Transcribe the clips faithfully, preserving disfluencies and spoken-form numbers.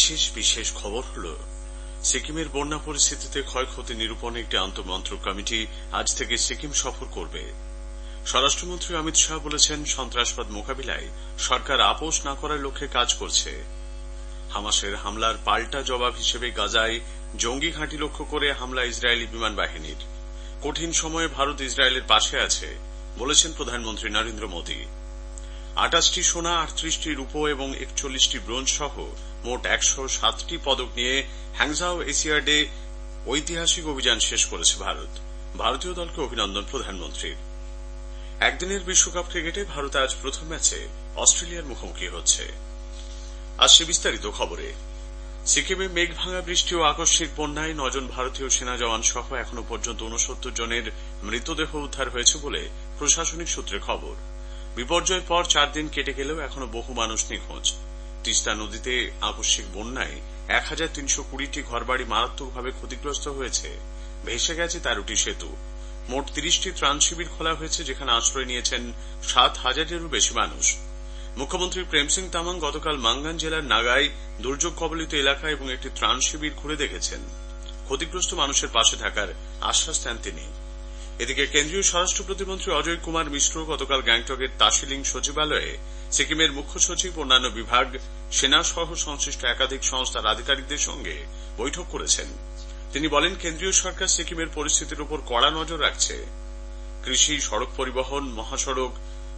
বিশেষ বিশেষ খবর হল সিকিমের বন্যা পরিস্থিতিতে ক্ষয়ক্ষতি নিরূপণে একটি আন্তঃমন্ত্রক কমিটি আজ থেকে সিকিম সফর করবে। স্বরাষ্ট্রমন্ত্রী অমিত শাহ বলেছেন, সন্ত্রাসবাদ মোকাবিলায় সরকার আপোষ না করার লক্ষ্যে কাজ করছে। হামাসের হামলার পাল্টা জবাব হিসেবে গাজায় জঙ্গি ঘাঁটি লক্ষ্য করে হামলা ইসরায়েলি বিমান বাহিনীর। কঠিন সময়ে ভারত ইসরায়েলের পাশে আছে বলেছেন প্রধানমন্ত্রী নরেন্দ্র মোদী। আটাশটি সোনা, আটত্রিশটি রূপো এবং একচল্লিশটি ব্রোঞ্জ সহ মোট একশো সাতটি পদক নিয়ে হ্যাংজাও এশিয়াডে ঐতিহাসিক অভিযান শেষ করেছে ভারত। ভারতীয় দলকে অভিনন্দন প্রধানমন্ত্রীর। একদিনের বিশ্বকাপ ক্রিকেটে ভারত আজ প্রথম ম্যাচে অস্ট্রেলিয়ার মুখোমুখি হচ্ছে। আসছে বিস্তারিত খবরে। সিকিমে মেঘ ভাঙা বৃষ্টি ও আকস্মিক বন্যায় নজন ভারতীয় সেনা জওয়ান সহ এখনো পর্যন্ত ঊনসত্তর জনের মৃতদেহ উদ্ধার হয়েছে বলে প্রশাসনিক সূত্রে খবর। বিপর্যয়ের পর চার দিন কেটে গেলেও এখনো বহু মানুষ নিখোঁজ। তিস্তা নদীতে আকস্মিক বন্যায় এক হাজার তিনশো কুড়িটি ঘরবাড়ি মারাত্মকভাবে ক্ষতিগ্রস্ত হয়েছে। ভেসে গেছে তেরোটি সেতু। মোট তিরিশটি ত্রাণ শিবির খোলা হয়েছে, যেখানে আশ্রয় নিয়েছেন সাত হাজারেরও বেশি মানুষ। মুখ্যমন্ত্রী প্রেম সিং তামাং গতকাল মাঙ্গান জেলার নাগাই দুর্যোগ কবলিত এলাকা এবং একটি ত্রাণ শিবির ঘুরে দেখেছেন। ক্ষতিগ্রস্ত মানুষের পাশে থাকার আশ্বাস দেন তিনি। এদিকে কেন্দ্রীয় স্বরাষ্ট্র প্রতিমন্ত্রী অজয় কুমার মিশ্র গতকাল গ্যাংটকের তাশিলিং সচিবালয়ে সিকিমের মুখ্য সচিব, অন্যান্য বিভাগ, সেনা সহ সংশ্লিষ্ট একাধিক সংস্থার আধিকারিকদের সঙ্গে বৈঠক করেছেন। তিনি বলেন, কেন্দ্রীয় সরকার সিকিমের পরিস্থিতির উপর কড়া নজর রাখছে। কৃষি, সড়ক পরিবহন, মহাসড়ক,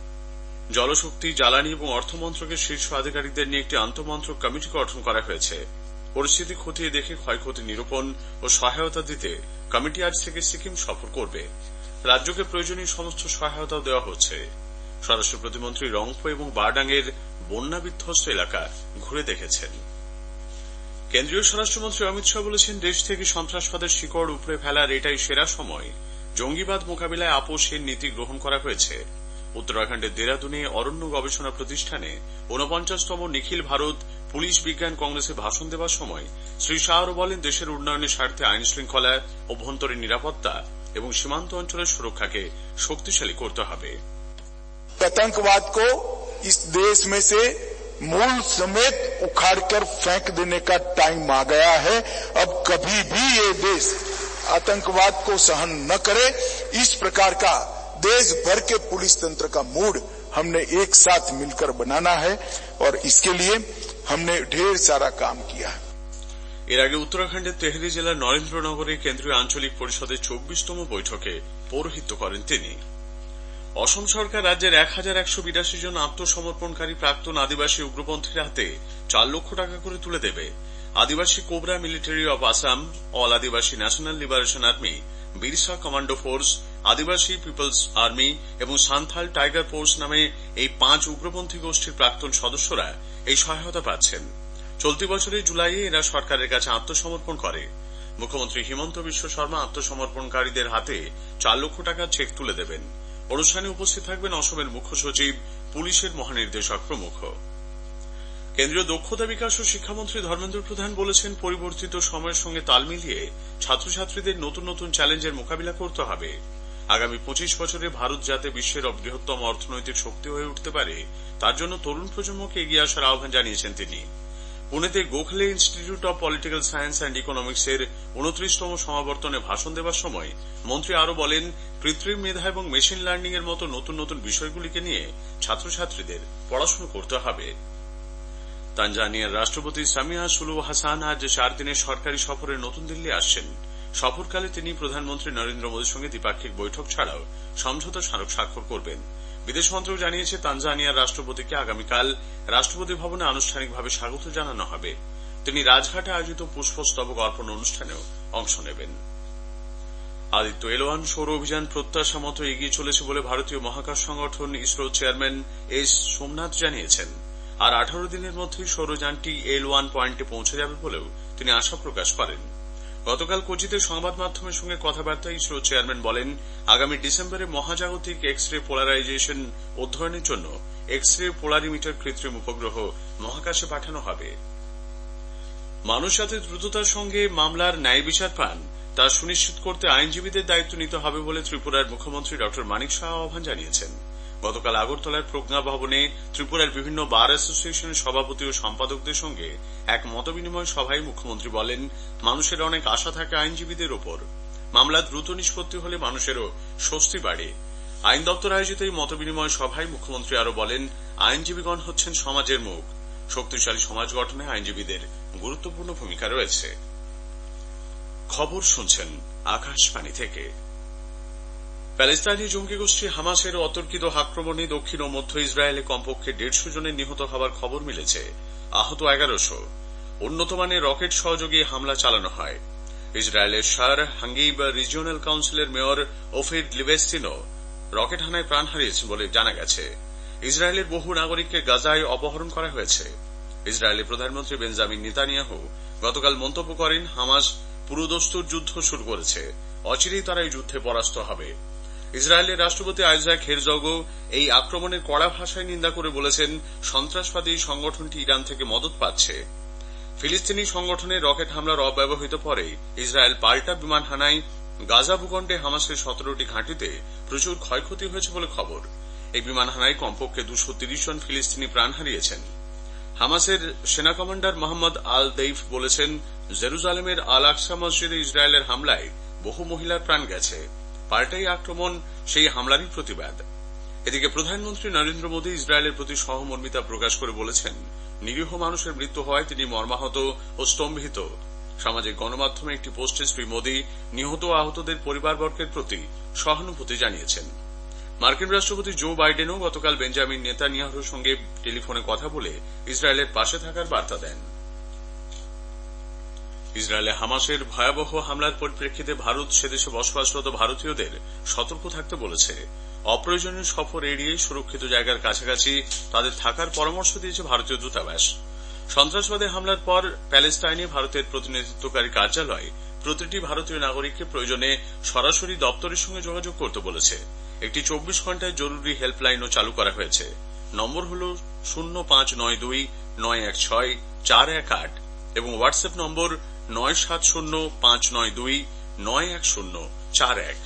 জলশক্তি, জ্বালানি এবং অর্থ মন্ত্রকের শীর্ষ আধিকারিকদের নিয়ে একটি আন্তঃমন্ত্রক কমিটি গঠন করা হয়েছে। পরিস্থিতি খতিয়ে দেখে ক্ষয়ক্ষতি নিরূপণ ও সহায়তা দিতে কমিটি আজ থেকে সিকিম সফর করবে। রাজ্যকে প্রয়োজনীয় সমস্ত সহায়তাও দেওয়া হচ্ছে। স্বরাষ্ট্র প্রতিমন্ত্রী রংপো এবং বারডাঙ্গের বন্যা বিধ্বস্ত এলাকা ঘুরে দেখেছেন। কেন্দ্রীয় স্বরাষ্ট্রমন্ত্রী অমিত শাহ বলেছেন, দেশ থেকে সন্ত্রাসবাদের শিকড় উপড়ে ফেলার এটাই সেরা সময়। জঙ্গিবাদ মোকাবিলায় আপোষের নীতি গ্রহণ করা হয়েছে। উত্তরাখণ্ডের দেরাদুনে অরণ্য গবেষণা প্রতিষ্ঠানে ঊনপঞ্চাশতম নিখিল ভারত পুলিশ বিজ্ঞান কংগ্রেসে ভাষণ দেওয়ার সময় শ্রী শাহ আরও বলেন, দেশের উন্নয়নের স্বার্থে আইন শৃঙ্খলা, অভ্যন্তরীণ নিরাপত্তা এবং সীমান্ত অঞ্চলের সুরক্ষাকে শক্তিশালী করতে হবে। आतंकवाद को इस देश में से मूल समेत उखाड़कर फेंक देने का टाइम आ गया है। अब कभी भी ये देश आतंकवाद को सहन न करे। इस प्रकार का देश भर के पुलिस तंत्र का मूड हमने एक साथ मिलकर बनाना है और इसके लिए हमने ढेर सारा काम किया है। এর আগে উত্তরাখণ্ডের তেহরি জেলার নরেন্দ্রনগরে কেন্দ্রীয় আঞ্চলিক পরিষদের চব্বিশতম বৈঠকে পৌরোহিত্য করেন তিনি। অসম সরকার রাজ্যের এক হাজার একশো বিরাশি জন আত্মসমর্পণকারী প্রাক্তন আদিবাসী উগ্রপন্থীর হাতে চার লক্ষ টাকা করে তুলে দেবে। Adivasi cobra military of Assam, all Adivasi national liberation army, Birsa commando force, Adivasi people's army এবং সান্থাল টাইগার ফোর্স নামে এই পাঁচ উগ্রপন্থী গোষ্ঠীর প্রাক্তন সদস্যরা এই সহায়তা পাচ্ছেন। চলতি বছরের জুলাইয়ে এরা সরকারের কাছে আত্মসমর্পণ করে। মুখ্যমন্ত্রী হিমন্ত বিশ্ব শর্মা আত্মসমর্পণকারীদের হাতে চার লক্ষ টাকার চেক তুলে দেবেন। অনুষ্ঠানে উপস্থিত থাকবেন অসমের মুখ্য সচিব, পুলিশের মহানির্দেশক প্রমুখ। কেন্দ্রীয় দক্ষতা বিকাশ ও শিক্ষামন্ত্রী ধর্মেন্দ্র প্রধান বলেছেন, পরিবর্তিত সময়ের সঙ্গে তাল মিলিয়ে ছাত্রছাত্রীদের নতুন নতুন চ্যালেঞ্জের মোকাবিলা করতে হবে। আগামী পঁচিশ বছরে ভারত যাতে বিশ্বের বৃহত্তম অর্থনৈতিক শক্তি হয়ে উঠতে পারে, তার জন্য তরুণ প্রজন্মকে এগিয়ে আসার আহ্বান জানিয়েছেন তিনি। পুনেতে Gokhale institute of political science and ইকোনমিক্সের উনত্রিশতম সমাবর্তনে ভাষণ দেওয়ার সময় মন্ত্রী আরও বলেন, কৃত্রিম মেধা এবং মেশিন লার্নিং এর মতো নতুন নতুন বিষয়গুলিকে নিয়ে ছাত্রছাত্রীদের পড়াশোনা করতে হবে। তানজানিয়ার রাষ্ট্রপতি সামিয়া সুলুহু হাসান আজ চার দিনের সরকারি সফরে নতুন দিল্লি আসছেন। সফরকালে তিনি প্রধানমন্ত্রী নরেন্দ্র মোদীর সঙ্গে দ্বিপাক্ষিক বৈঠক ছাড়াও সমঝোতা স্মারক স্বাক্ষর করবেন। বিদেশ মন্ত্রক জানিয়েছে, তানজানিয়ার রাষ্ট্রপতিকে আগামীকাল রাষ্ট্রপতি ভবনে আনুষ্ঠানিকভাবে স্বাগত জানানো হবে। তিনি রাজঘাটে আয়োজিত পুষ্পস্তবক অর্পণ অনুষ্ঠানেও অংশ নেবেন। আদিত্য এল ওয়ান সৌর অভিযান প্রত্যাশা মতো এগিয়ে চলেছে বলে ভারতীয় মহাকাশ সংগঠন ইসরো চেয়ারম্যান এস সোমনাথ জানিয়েছেন। আর আঠারো দিনের মধ্যেই সৌরযানটি এল ওয়ান পয়েন্টে পৌঁছে যাবে বলেও তিনি আশা প্রকাশ করেন। গতকাল কোচিতে সংবাদ মাধ্যমের সঙ্গে কথাবার্তায় ইসরো চেয়ারম্যান বলেন, আগামী ডিসেম্বরে মহাজাগতিক এক্স রে পোলারাইজেশন অধ্যয়নের জন্য এক্স রে পোলারিমিটার কৃত্রিম উপগ্রহ মহাকাশে পাঠানো হবে। মানুষ যাতে দ্রুততার সঙ্গে মামলার ন্যায় বিচার পান, তা সুনিশ্চিত করতে আইনজীবীদের দায়িত্ব নিতে হবে বলে ত্রিপুরার মুখ্যমন্ত্রী ড মানিক সাহা আহ্বান জানিয়েছেন। গতকাল আগরতলার প্রজ্ঞা ভবনে ত্রিপুরার বিভিন্ন বার অ্যাসোসিয়েশনের সভাপতি ও সম্পাদকদের সঙ্গে এক মতবিনিময় সভায় মুখ্যমন্ত্রী বলেন, মানুষের অনেক আশা থাকে আইনজীবীদের ওপর। মামলা দ্রুত নিষ্পত্তি হলে মানুষেরও স্বস্তি বাড়ে। আইন দপ্তর আয়োজিত এই মতবিনিময় সভায় মুখ্যমন্ত্রী আরো বলেন, আইনজীবীগণ হচ্ছেন সমাজের মুখ। শক্তিশালী সমাজ গঠনে আইনজীবীদের গুরুত্বপূর্ণ ভূমিকা রয়েছে। খবর শুনছেন আকাশবাণী থেকে। প্যালেস্তাইনি জঙ্গি গোষ্ঠী হামাসের অতর্কিত আক্রমণে দক্ষিণ ও মধ্য ইসরায়েলে কমপক্ষে দেড়শো জনের নিহত হওয়ার খবর মিলেছে। আহত এগারোশো। উন্নত মানের রকেট সহযোগে হামলা চালানো হয়। ইসরায়েলের শার হাঙ্গিব রিজিওনাল কাউন্সিলের মেয়র ওফির লিবেস্তিনো রকেট হানায় প্রাণ হারিয়েছেন বলে জানা গেছে। ইসরায়েলের বহু নাগরিককে গাজায় অপহরণ করা হয়েছে। ইসরায়েলের প্রধানমন্ত্রী বেঞ্জামিন নেতানিয়াহু গতকাল মন্তব্য করেন, হামাস পুরোদস্তুর যুদ্ধ শুরু করেছে, অচিরেই তারা এই যুদ্ধে পরাস্ত হবে। ইসরায়েলের রাষ্ট্রপতি আইজাক হেরজগও এই আক্রমণের কড়া ভাষায় নিন্দা করে বলেছেন, সন্ত্রাসবাদী সংগঠনটি ইরান থেকে মদত পাচ্ছে। ফিলিস্তিনি সংগঠনের রকেট হামলার অব্যবহিত পরে ইসরায়েল পাল্টা বিমান হানায় গাজা ভূখণ্ডে হামাসের সতেরোটি ঘাঁটিতে প্রচুর ক্ষয়ক্ষতি হয়েছে বলে খবর। এই বিমান হানায় কমপক্ষে দুশো তিরিশ জন ফিলিস্তিনি প্রাণ হারিয়েছেন। হামাসের সেনা কমান্ডার মোহাম্মদ আল দেইফ বলেছেন, জেরুজালেমের আল আকসা মসজিদে ইসরায়েলের হামলায় বহু মহিলার প্রাণ গেছে। পাল্টাই আক্রমণ সেই হামলারই প্রতিবাদ। এদিকে প্রধানমন্ত্রী নরেন্দ্র মোদী ইসরায়েলের প্রতি সহমর্মিতা প্রকাশ করে বলেছেন, নিরীহ মানুষের মৃত্যু হওয়ায় তিনি মর্মাহত ও স্তম্ভিত। সামাজিক গণমাধ্যমে একটি পোস্টে শ্রী মোদী নিহত ও আহতদের পরিবারবর্গের প্রতি সহানুভূতি জানিয়েছেন। মার্কিন রাষ্ট্রপতি জো বাইডেনও গতকাল বেঞ্জামিন নেতানিয়াহুর সঙ্গে টেলিফোনে কথা বলে ইসরায়েলের পাশে থাকার বার্তা দেন। ইসরায়েলে হামাসের ভয়াবহ হামলার পরিপ্রেক্ষিতে ভারত সেদেশে বসবাসরত ভারতীয়দের সতর্ক থাকতে বলেছে। অপ্রয়োজনীয় সফর এড়িয়ে সুরক্ষিত জায়গার কাছাকাছি তাদের থাকার পরামর্শ দিয়েছে ভারতীয় দূতাবাস। সন্ত্রাসবাদী হামলার পর প্যালেস্টাইনে ভারতের প্রতিনিধিত্বকারী কার্যালয় প্রতিটি ভারতীয় নাগরিককে প্রয়োজনে সরাসরি দপ্তরের সঙ্গে যোগাযোগ করতে বলেছে। একটি চব্বিশ ঘণ্টায় জরুরি হেল্পলাইনও চালু করা হয়েছে। নম্বর হল শূন্য পাঁচ নয় দুই নয় এক ছয় চার এক আট এবং হোয়াটসঅ্যাপ নম্বর নয় সাত শূন্য পাঁচ নয় দুই নয় এক শূন্য চার এক।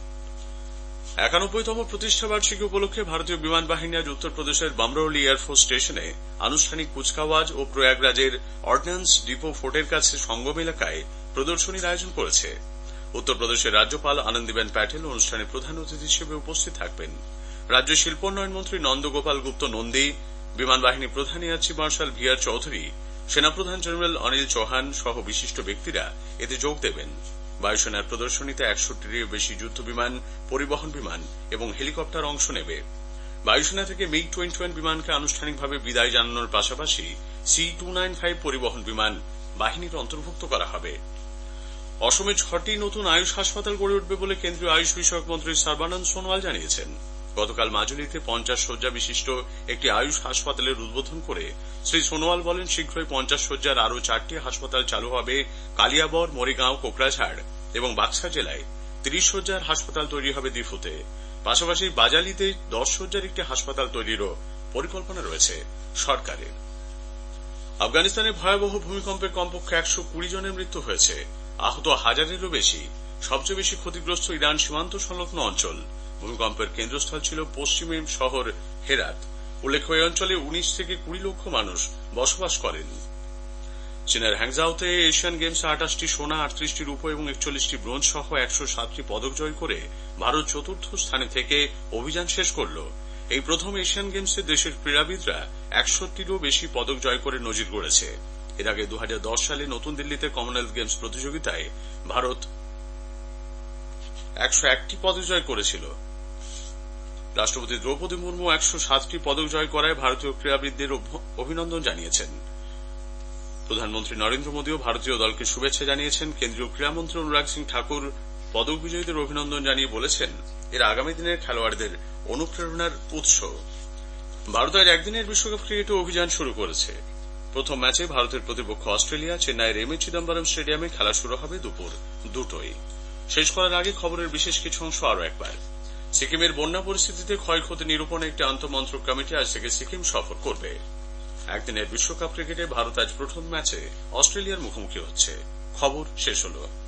একানব্বইতম প্রতিষ্ঠা বার্ষিকী উপলক্ষে ভারতীয় বিমান বাহিনী আজ উত্তরপ্রদেশের বামরৌলি এয়ারফোর্স স্টেশনে আনুষ্ঠানিক কুচকাওয়াজ ও প্রয়াগরাজের অর্ডিন্যান্স ডিপো ফোর্টের কাছে সঙ্গম এলাকায় প্রদর্শনীর আয়োজন করেছে। উত্তরপ্রদেশের রাজ্যপাল আনন্দীবেন প্যাটেল অনুষ্ঠানে প্রধান অতিথি হিসেবে উপস্থিত থাকবেন। রাজ্য শিল্পোন্নয়ন মন্ত্রী নন্দগোপাল গুপ্ত নন্দী, বিমান বাহিনী প্রধান air chief marshal V R Chaudhari, সেনাপ্রধান জেনারেল অনিল চৌহান সহ বিশিষ্ট ব্যক্তিরা এতে যোগ দেবেন। বায়ুসেনার প্রদর্শনীতে একশোটিরও বেশি যুদ্ধ বিমান, পরিবহন বিমান এবং হেলিকপ্টার অংশ নেবে। বায়ুসেনা থেকে মিগ টোয়েন্টি ওয়ান বিমানকে আনুষ্ঠানিকভাবে বিদায় জানানোর পাশাপাশি সি টু নাইন ফাইভ পরিবহন বিমান বাহিনীর অন্তর্ভুক্ত করা হবে। অসমে ছটি নতুন আয়ুষ হাসপাতাল গড়ে উঠবে বলে কেন্দ্রীয় আয়ুষ বিষয়ক মন্ত্রী সর্বানন্দ সোনোয়াল জানিয়েছেন। গতকাল মাজুলিতে পঞ্চাশ শয্যা বিশিষ্ট একটি আয়ুষ হাসপাতালের উদ্বোধন করে শ্রী সোনোয়াল বলেন, শীঘ্রই পঞ্চাশ শয্যার আরও চারটি হাসপাতাল চালু হবে কালিয়াবর, মরিগাঁও, কোকরাঝাড় এবং বাক্সা জেলায়। তিরিশ শয্যার হাসপাতাল তৈরি হবে দিফুতে। পাশাপাশি বাজালিতে দশ শয্যার একটি হাসপাতাল তৈরিরও পরিকল্পনা রয়েছে সরকারের। আফগানিস্তানে ভয়াবহ ভূমিকম্পে কমপক্ষে একশো কুড়ি জনের মৃত্যু হয়েছে। আহত হাজারেরও বেশি। সবচেয়ে বেশি ক্ষতিগ্রস্ত ইরান সীমান্ত সংলগ্ন অঞ্চল। ভূমিকম্পের কেন্দ্রস্থল ছিল পশ্চিমী শহর হেরাত। উল্লেখ্য, এই অঞ্চলে উনিশ থেকে কুড়ি লক্ষ মানুষ বসবাস করেন। চীনের হ্যাংজাওতে এশিয়ান গেমসে আটাশটি সোনা, আটত্রিশটি রূপো এবং একচল্লিশটি ব্রোঞ্জ সহ একশো সাতটি পদক জয় করে ভারত চতুর্থ স্থানে থেকে অভিযান শেষ করল। এই প্রথম এশিয়ান গেমসে দেশের ক্রীড়াবিদরা একষট্টিরও বেশি পদক জয় করে নজির গড়েছে। এর আগে দু হাজার দশ সালে নতুন দিল্লিতে কমনওয়েলথ গেমস প্রতিযোগিতায় ভারত একশো একটি পদক জয় করেছিল। রাষ্ট্রপতি দ্রৌপদী মুর্মু একশো সাতটি পদক জয় করায় ভারতীয় ক্রীড়াবিদদের অভিনন্দন জানিয়েছেন। প্রধানমন্ত্রী নরেন্দ্র মোদীও ভারতীয় দলকে শুভেচ্ছা জানিয়েছেন। কেন্দ্রীয় ক্রীড়ামন্ত্রী অনুরাগ সিং ঠাকুর পদক বিজয়ীদের অভিনন্দন জানিয়ে বলেছেন, এরা আগামী দিনের খেলোয়াড়দের অনুপ্রেরণার উৎস। ভারত আজ একদিনের বিশ্বকাপ ক্রিকেটে অভিযান শুরু করেছে। প্রথম ম্যাচে ভারতের প্রতিপক্ষ অস্ট্রেলিয়া চেন্নাইয়ের এম এ চিদম্বরম স্টেডিয়ামে খেলা শুরু হবে দুপুর দুটোয়। শেষ করার আগে খবরের বিশেষ কিছু অংশ আরও একবার। সিকিমের বন্যা পরিস্থিতিতে ক্ষয়ক্ষতি নিরূপণে একটি আন্তঃমন্ত্রক কমিটি আজ থেকে সিকিম সফর করবে। একদিনের বিশ্বকাপ ক্রিকেটে ভারত আজ প্রথম ম্যাচে অস্ট্রেলিয়ার মুখোমুখি হচ্ছে। খবর শেষ হল।